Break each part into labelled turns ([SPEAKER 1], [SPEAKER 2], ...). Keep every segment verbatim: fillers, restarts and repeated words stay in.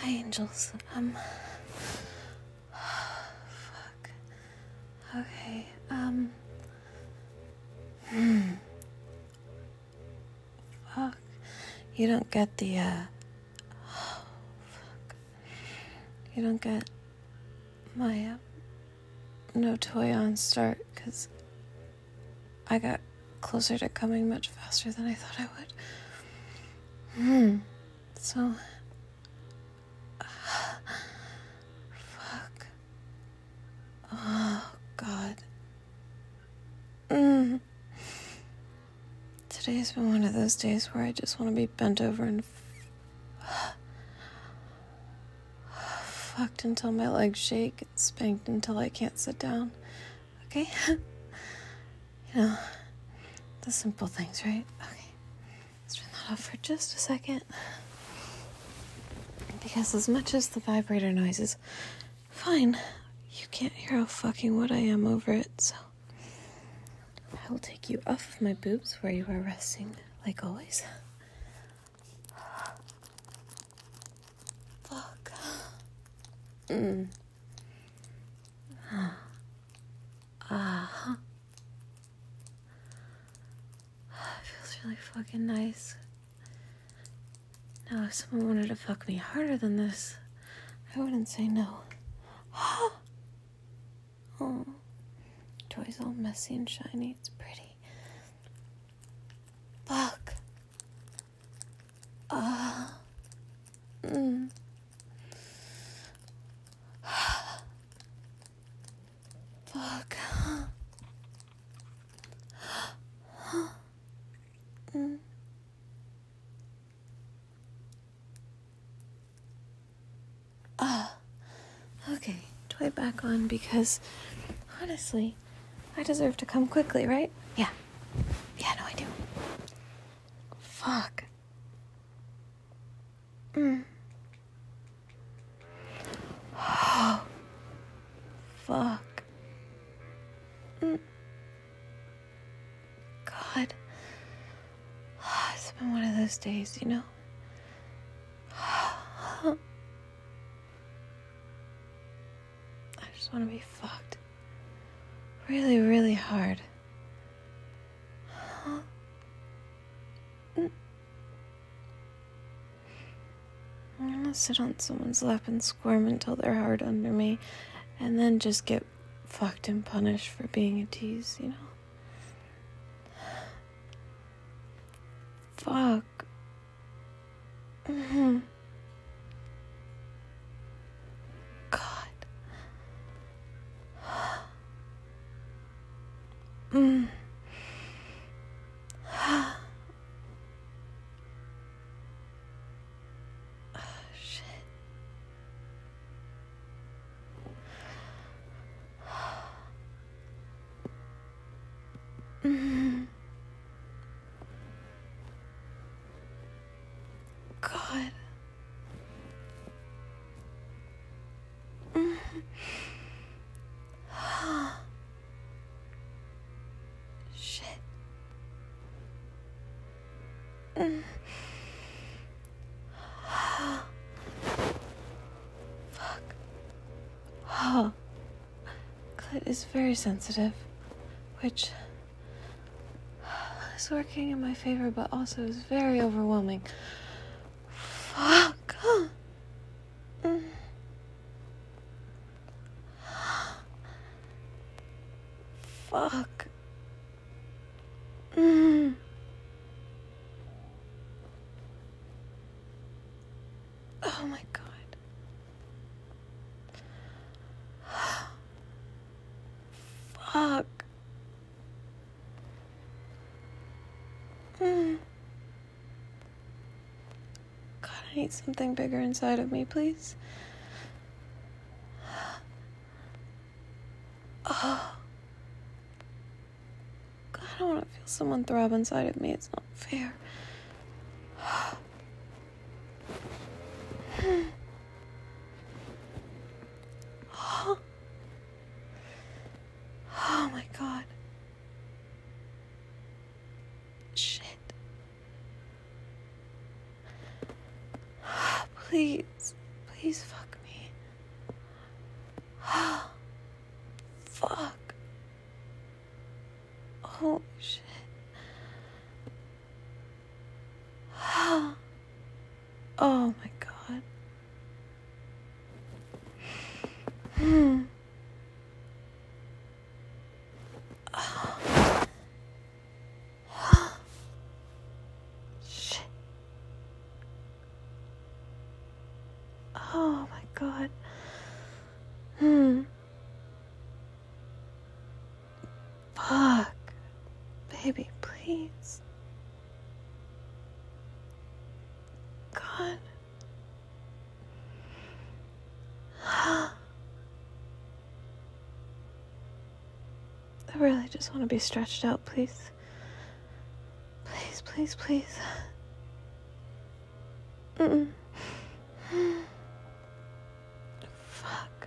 [SPEAKER 1] Hi, angels. Um. Fuck. Okay. Um. Hmm. Fuck. You don't get the, uh. Oh, fuck. You don't get my, uh. No toy on start, because I got closer to coming much faster than I thought I would. Hmm. So. Fuck. Oh, God. Mm. Today's been one of those days where I just want to be bent over and f- fucked until my legs shake and spanked until I can't sit down. Okay? You know, the simple things, right? Okay. Let's turn that off for just a second. Because as much as the vibrator noise is fine, you can't hear how fucking what I am over it, so I will take you off of my boobs where you are resting, like always. Fuck. Mm. Ah. It feels really fucking nice. Now, if someone wanted to fuck me harder than this, I wouldn't say no. Oh. Toy's all messy and shiny. It's pretty. Fuck. Ah. Uh. Mm. Fuck. Mm. Ah. Okay, toy back on because, honestly, I deserve to come quickly, right? Yeah. Yeah, no, I do. Fuck. Mm. Oh. Fuck. Mm. God. It's been one of those days, you know? I just want to be fucked. Really, really hard. Mm. I'm gonna sit on someone's lap and squirm until they're hard under me, and then just get fucked and punished for being a tease, you know? Fuck. Mm-hmm. God. Mm. Shit. Mm. God. Mm. Shit. Mm. Fuck. Oh. Clit is very sensitive, which is working in my favor, but also is very overwhelming. Fuck. Mm. Fuck. Mm. Oh my God. Fuck. Mm. God, I need something bigger inside of me, please. Oh. God, I don't want to feel someone throb inside of me. It's not fair. Oh. Oh my God. Shit. Please. Please fuck me. Fuck. Holy shit. Oh my god. Hmm. Shit. Oh my god. Hmm. Fuck. Baby, please. God. I really just want to be stretched out, please. Please, please, please. Mm-mm. Fuck.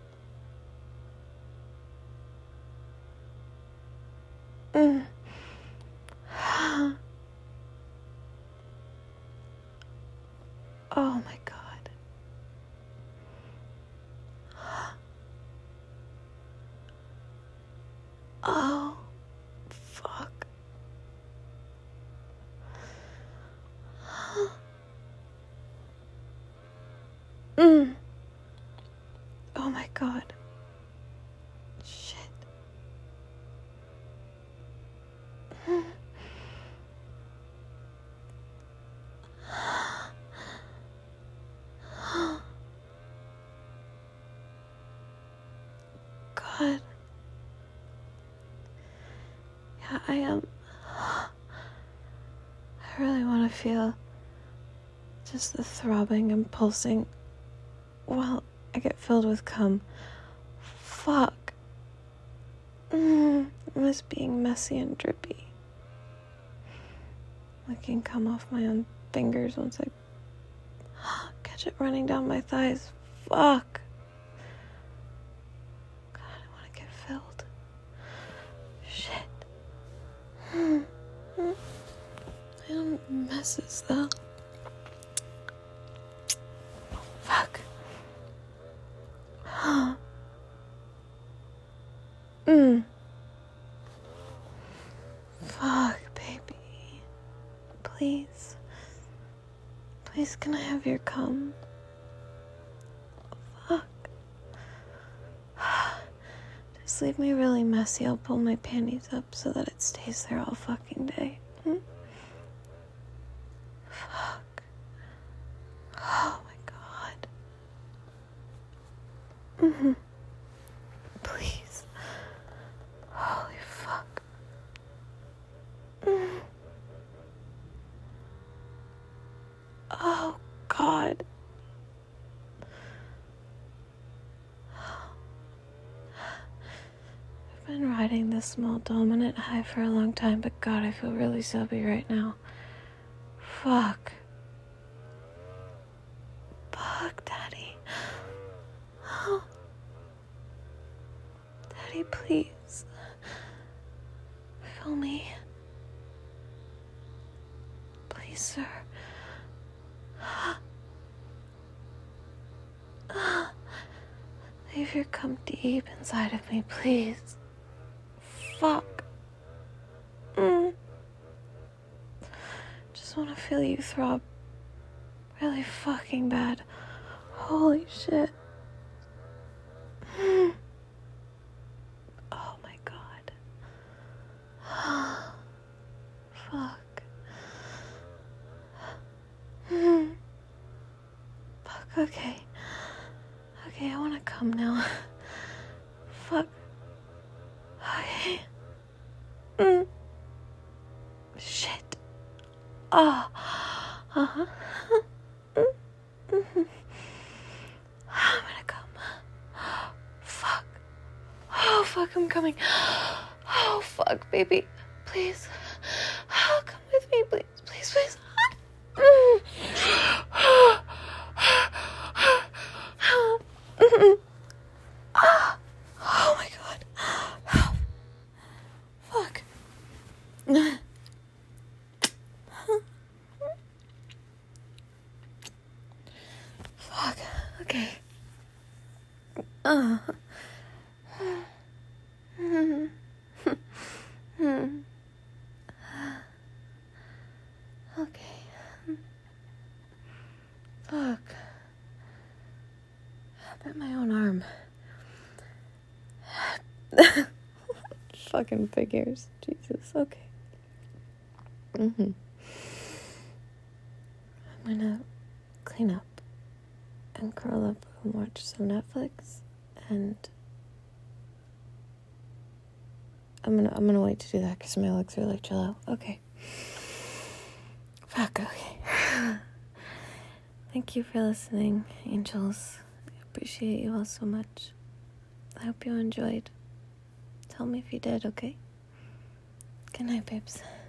[SPEAKER 1] Mm. Oh my god. Oh, fuck. Mm. Oh my god. Shit. Mm. God. Yeah, I am. I really want to feel just the throbbing and pulsing while I get filled with cum. Fuck. Mm, I miss being messy and drippy. I can come off my own fingers once I catch it running down my thighs. Fuck. God, I want to get filled. Shit. Hmm. Hmm. I don't messes though. Fuck. Huh. Mm. Fuck, baby. Please. Please, can I have your cum? Fuck. Just leave me really messy. I'll pull my panties up so that it stays there all fucking day. Hmm? Fuck. Oh my god. Mm-hmm. Please. Holy fuck. Mm. Oh god. I've been riding this small dominant high for a long time, but god, I feel really soapy right now. Fuck. Fuck, Daddy. Oh. Daddy, please. Fill me. Please, sir. Leave your cum deep inside of me, please. Fuck. Mm. Just want to feel you throb really fucking bad. Holy shit. Mm. Oh my god. Fuck. Mm. Fuck, okay. Okay, I want to come now. Fuck. Okay. Mm. Shit. Ah. Oh. Uh-huh. Mm. Mm-hmm. I'm gonna come. Fuck. Oh, fuck, I'm coming. Oh, fuck, baby. Please. Oh, come with me, please. Please, please. Mm. Oh my god. Fuck. Fuck. Okay. Oh. Okay. Fuck. I bit my own arm. Fucking figures. Jesus. Okay. Mm-hmm. I'm gonna clean up and curl up and watch some Netflix, and I'm gonna I'm gonna wait to do that because my legs are like chill out. Okay. Fuck. Okay. Thank you for listening, angels. I appreciate you all so much. I hope you enjoyed. Tell me if you did, okay? Good night, babes.